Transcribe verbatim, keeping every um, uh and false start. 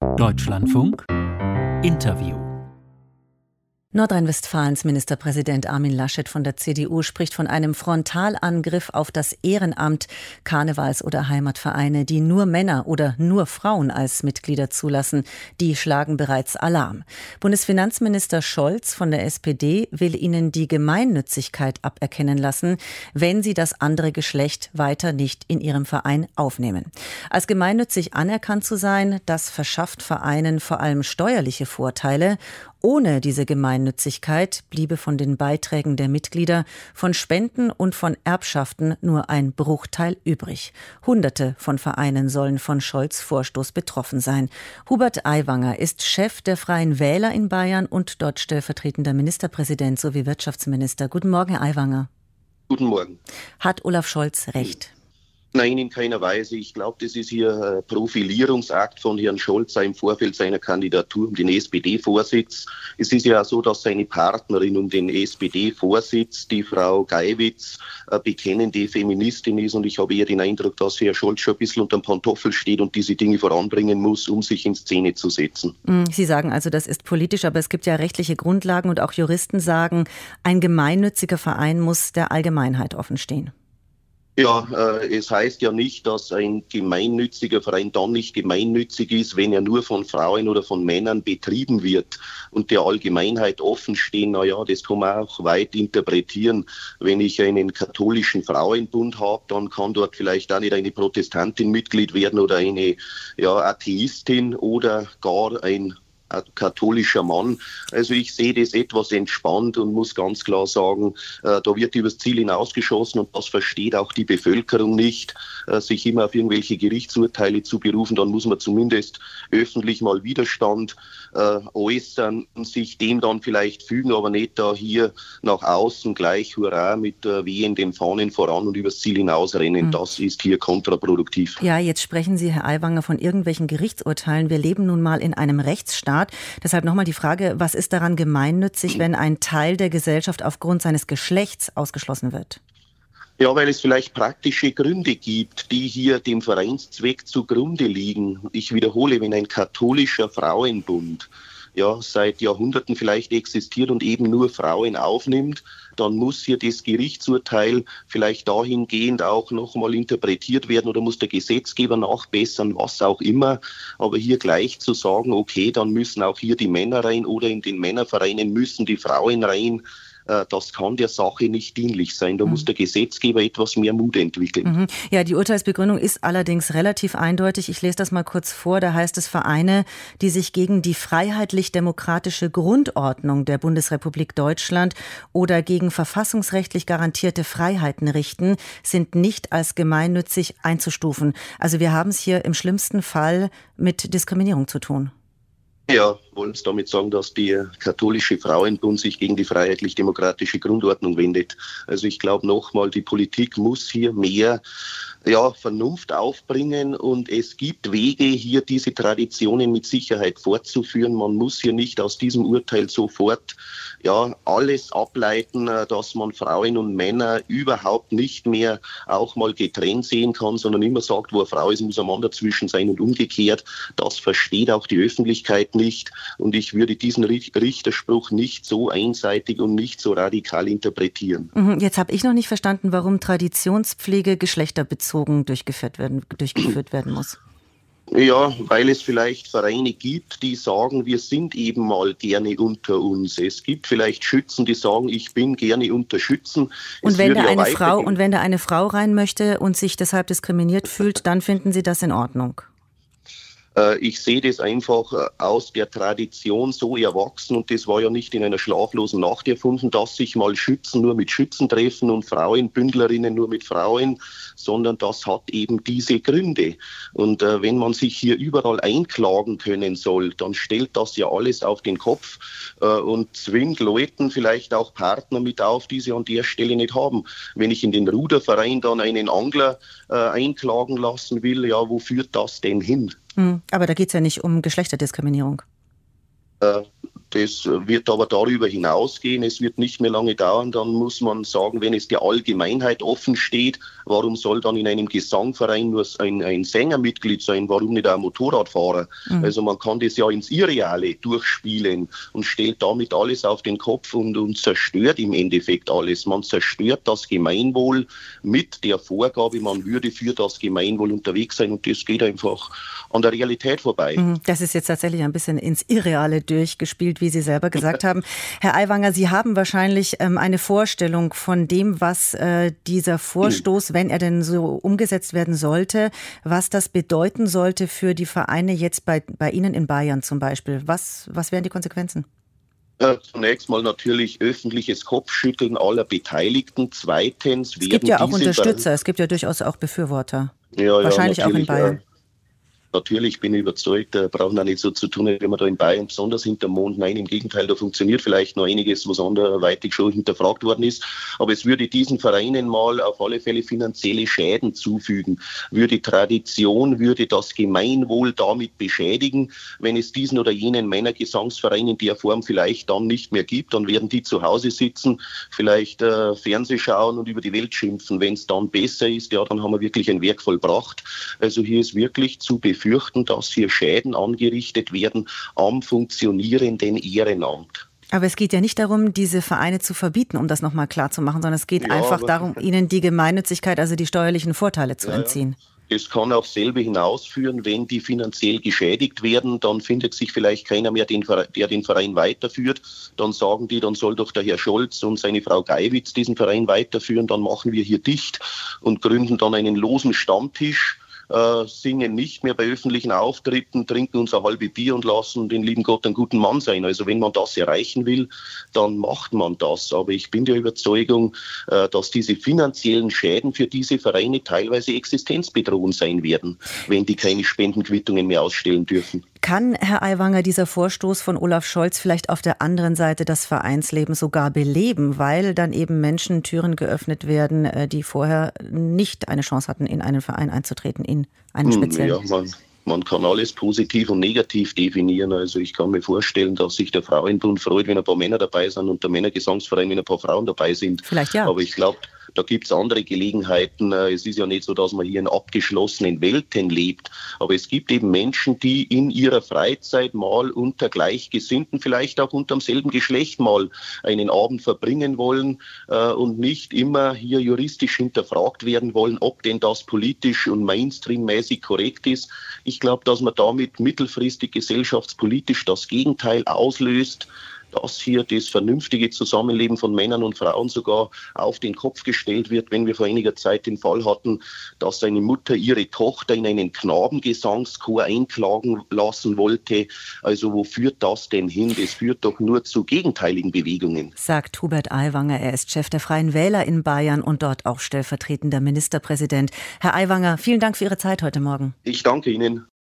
Deutschlandfunk Interview. Nordrhein-Westfalens Ministerpräsident Armin Laschet von der C D U spricht von einem Frontalangriff auf das Ehrenamt, Karnevals- oder Heimatvereine, die nur Männer oder nur Frauen als Mitglieder zulassen. Die schlagen bereits Alarm. Bundesfinanzminister Scholz von der S P D will ihnen die Gemeinnützigkeit aberkennen lassen, wenn sie das andere Geschlecht weiter nicht in ihrem Verein aufnehmen. Als gemeinnützig anerkannt zu sein, das verschafft Vereinen vor allem steuerliche Vorteile. Ohne diese Gemeinnützigkeit bliebe von den Beiträgen der Mitglieder, von Spenden und von Erbschaften nur ein Bruchteil übrig. Hunderte von Vereinen sollen von Scholz' Vorstoß betroffen sein. Hubert Aiwanger ist Chef der Freien Wähler in Bayern und dort stellvertretender Ministerpräsident sowie Wirtschaftsminister. Guten Morgen, Herr Aiwanger. Guten Morgen. Hat Olaf Scholz recht? Nein, in keiner Weise. Ich glaube, das ist hier ein Profilierungsakt von Herrn Scholz im Vorfeld seiner Kandidatur um den S P D-Vorsitz. Es ist ja auch so, dass seine Partnerin um den S P D-Vorsitz, die Frau Geiwitz, eine bekennende Feministin ist. Und ich habe eher den Eindruck, dass Herr Scholz schon ein bisschen unter dem Pantoffel steht und diese Dinge voranbringen muss, um sich in Szene zu setzen. Sie sagen also, das ist politisch, aber es gibt ja rechtliche Grundlagen und auch Juristen sagen, ein gemeinnütziger Verein muss der Allgemeinheit offenstehen. Ja, äh, es heißt ja nicht, dass ein gemeinnütziger Verein dann nicht gemeinnützig ist, wenn er nur von Frauen oder von Männern betrieben wird und der Allgemeinheit offen stehen. Na ja, das kann man auch weit interpretieren. Wenn ich einen katholischen Frauenbund habe, dann kann dort vielleicht auch nicht eine Protestantin Mitglied werden oder eine ja, Atheistin oder gar ein katholischer Mann. Also ich sehe das etwas entspannt und muss ganz klar sagen, äh, da wird übers Ziel hinausgeschossen und das versteht auch die Bevölkerung nicht, äh, sich immer auf irgendwelche Gerichtsurteile zu berufen. Dann muss man zumindest öffentlich mal Widerstand äh, äußern und sich dem dann vielleicht fügen, aber nicht da hier nach außen gleich hurra mit äh, wehenden Fahnen voran und übers Ziel hinausrennen. Mhm. Das ist hier kontraproduktiv. Ja, jetzt sprechen Sie, Herr Aiwanger, von irgendwelchen Gerichtsurteilen. Wir leben nun mal in einem Rechtsstaat. Deshalb nochmal die Frage, was ist daran gemeinnützig, wenn ein Teil der Gesellschaft aufgrund seines Geschlechts ausgeschlossen wird? Ja, weil es vielleicht praktische Gründe gibt, die hier dem Vereinszweck zugrunde liegen. Ich wiederhole, wenn ein katholischer Frauenbund ja seit Jahrhunderten vielleicht existiert und eben nur Frauen aufnimmt, dann muss hier das Gerichtsurteil vielleicht dahingehend auch nochmal interpretiert werden oder muss der Gesetzgeber nachbessern, was auch immer. Aber hier gleich zu sagen, okay, dann müssen auch hier die Männer rein oder in den Männervereinen müssen die Frauen rein, das kann der Sache nicht dienlich sein. Da mhm. muss der Gesetzgeber etwas mehr Mut entwickeln. Mhm. Ja, die Urteilsbegründung ist allerdings relativ eindeutig. Ich lese das mal kurz vor. Da heißt es, Vereine, die sich gegen die freiheitlich-demokratische Grundordnung der Bundesrepublik Deutschland oder gegen verfassungsrechtlich garantierte Freiheiten richten, sind nicht als gemeinnützig einzustufen. Also wir haben es hier im schlimmsten Fall mit Diskriminierung zu tun. Ja, wollen Sie damit sagen, dass der katholische Frauenbund sich gegen die freiheitlich-demokratische Grundordnung wendet? Also ich glaube nochmal, die Politik muss hier mehr ja, Vernunft aufbringen und es gibt Wege, hier diese Traditionen mit Sicherheit fortzuführen. Man muss hier nicht aus diesem Urteil sofort ja alles ableiten, dass man Frauen und Männer überhaupt nicht mehr auch mal getrennt sehen kann, sondern immer sagt, wo eine Frau ist, muss ein Mann dazwischen sein und umgekehrt. Das versteht auch die Öffentlichkeit nicht und ich würde diesen Richterspruch nicht so einseitig und nicht so radikal interpretieren. Jetzt habe ich noch nicht verstanden, warum Traditionspflege geschlechterbezogen durchgeführt werden, durchgeführt werden muss. Ja, weil es vielleicht Vereine gibt, die sagen, wir sind eben mal gerne unter uns. Es gibt vielleicht Schützen, die sagen, ich bin gerne unter Schützen. Und wenn, da eine Frau, und wenn da eine Frau rein möchte und sich deshalb diskriminiert fühlt, dann finden Sie das in Ordnung? Ich sehe das einfach aus der Tradition so erwachsen und das war ja nicht in einer schlaflosen Nacht erfunden, dass sich mal Schützen nur mit Schützen treffen und Frauenbündlerinnen nur mit Frauen, sondern das hat eben diese Gründe. Und äh, wenn man sich hier überall einklagen können soll, dann stellt das ja alles auf den Kopf äh, und zwingt Leuten vielleicht auch Partner mit auf, die sie an der Stelle nicht haben. Wenn ich in den Ruderverein dann einen Angler äh, einklagen lassen will, ja, wo führt das denn hin? Aber da geht es ja nicht um Geschlechterdiskriminierung. Äh, Das wird aber darüber hinausgehen. Es wird nicht mehr lange dauern. Dann muss man sagen, wenn es der Allgemeinheit offen steht, warum soll dann in einem Gesangverein nur ein, ein Sängermitglied sein? Warum nicht auch ein Motorradfahrer? Mhm. Also man kann das ja ins Irreale durchspielen und stellt damit alles auf den Kopf und, und zerstört im Endeffekt alles. Man zerstört das Gemeinwohl mit der Vorgabe, man würde für das Gemeinwohl unterwegs sein, und das geht einfach an der Realität vorbei. Das ist jetzt tatsächlich ein bisschen ins Irreale durchgespielt, wie Sie selber gesagt haben. Herr Aiwanger, Sie haben wahrscheinlich ähm, eine Vorstellung von dem, was äh, dieser Vorstoß, wenn er denn so umgesetzt werden sollte, was das bedeuten sollte für die Vereine jetzt bei, bei Ihnen in Bayern zum Beispiel. Was, was wären die Konsequenzen? Äh, zunächst mal natürlich öffentliches Kopfschütteln aller Beteiligten. Zweitens werden es gibt ja auch diese Unterstützer, es gibt ja durchaus auch Befürworter. Ja, wahrscheinlich ja, auch in Bayern. Äh, Natürlich bin ich überzeugt, da brauchen wir nicht so zu tun, wenn man da in Bayern besonders hinter dem Mond. Nein, im Gegenteil, da funktioniert vielleicht noch einiges, was anderweitig schon hinterfragt worden ist. Aber es würde diesen Vereinen mal auf alle Fälle finanzielle Schäden zufügen. Würde Tradition, würde das Gemeinwohl damit beschädigen. Wenn es diesen oder jenen Männergesangsverein in der Form vielleicht dann nicht mehr gibt, dann werden die zu Hause sitzen, vielleicht äh, Fernseh schauen und über die Welt schimpfen. Wenn es dann besser ist, ja, dann haben wir wirklich ein Werk vollbracht. Also hier ist wirklich zu befürchten, fürchten, dass hier Schäden angerichtet werden am funktionierenden Ehrenamt. Aber es geht ja nicht darum, diese Vereine zu verbieten, um das nochmal klar zu machen, sondern es geht ja, einfach darum, ihnen die Gemeinnützigkeit, also die steuerlichen Vorteile zu ja, entziehen. Es kann auch selber hinausführen, wenn die finanziell geschädigt werden, dann findet sich vielleicht keiner mehr, der den Verein weiterführt. Dann sagen die, dann soll doch der Herr Scholz und seine Frau Geiwitz diesen Verein weiterführen. Dann machen wir hier dicht und gründen dann einen losen Stammtisch. Äh, singen nicht mehr bei öffentlichen Auftritten, trinken uns ein halbes Bier und lassen den lieben Gott einen guten Mann sein. Also wenn man das erreichen will, dann macht man das. Aber ich bin der Überzeugung, äh, dass diese finanziellen Schäden für diese Vereine teilweise existenzbedrohend sein werden, wenn die keine Spendenquittungen mehr ausstellen dürfen. Kann, Herr Aiwanger, dieser Vorstoß von Olaf Scholz vielleicht auf der anderen Seite das Vereinsleben sogar beleben, weil dann eben Menschen Türen geöffnet werden, die vorher nicht eine Chance hatten, in einen Verein einzutreten, in einen speziellen? Ja, man, man kann alles positiv und negativ definieren. Also ich kann mir vorstellen, dass sich der Frauenbund freut, wenn ein paar Männer dabei sind, und der Männergesangsverein, wenn ein paar Frauen dabei sind. Vielleicht ja. Aber ich glaube, da gibt es andere Gelegenheiten. Es ist ja nicht so, dass man hier in abgeschlossenen Welten lebt. Aber es gibt eben Menschen, die in ihrer Freizeit mal unter Gleichgesinnten, vielleicht auch unter demselben Geschlecht mal einen Abend verbringen wollen äh, und nicht immer hier juristisch hinterfragt werden wollen, ob denn das politisch und mainstreammäßig korrekt ist. Ich glaube, dass man damit mittelfristig gesellschaftspolitisch das Gegenteil auslöst, dass hier das vernünftige Zusammenleben von Männern und Frauen sogar auf den Kopf gestellt wird, wenn wir vor einiger Zeit den Fall hatten, dass eine Mutter ihre Tochter in einen Knabengesangschor einklagen lassen wollte. Also wo führt das denn hin? Das führt doch nur zu gegenteiligen Bewegungen. Sagt Hubert Aiwanger, er ist Chef der Freien Wähler in Bayern und dort auch stellvertretender Ministerpräsident. Herr Aiwanger, vielen Dank für Ihre Zeit heute Morgen. Ich danke Ihnen.